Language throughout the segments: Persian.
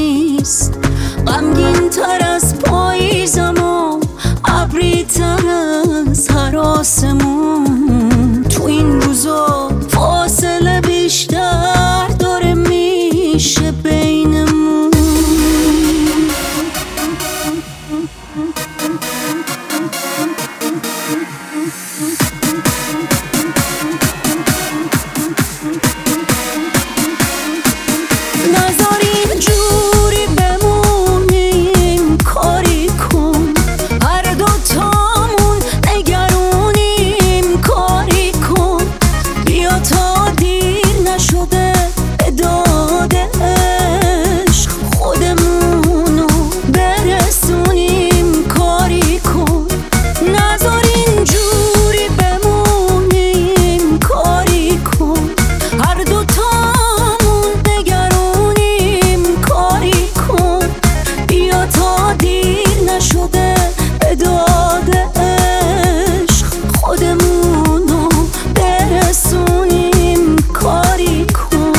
نیست. غمگین تر از پاییزم و ابری تر از هر آسمون. تو این روزا فاصله بیشتر داره میشه بینمون. نذار اینجوری بمونیم، کاری کن هر دوتامون نگرونیم. کاری کن بیا تا دیر نشده داده عشق خودمونو برسونیم. کاری کن نذار اینجوری بمونیم، کاری کن هر دوتامون نگرونیم. کاری کن بیا تا دیر نشده داده عشق خودمونو برسونیم. کاری کن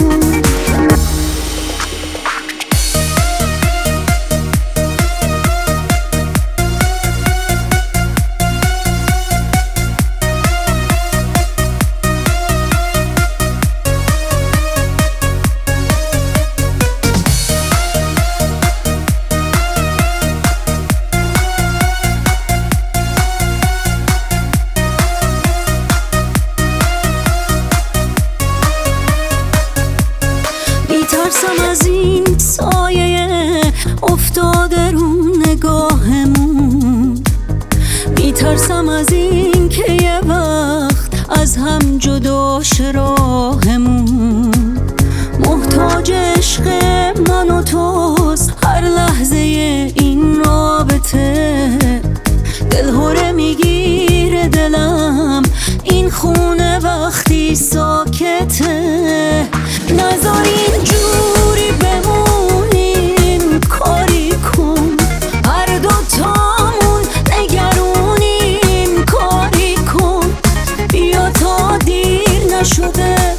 میترسم از این سایه افتاده رو نگاهمون. میترسم از این که یه وقت از هم جدا شه راهمون. محتاج عشق من و توست هر لحظه این رابطه. دلهوره میگیره دلم این خونه وقتی ساکته. نذار اینجوری بمونیم، کاری کن هر دوتامون نگرونیم. کاری کن بیا تا دیر نشده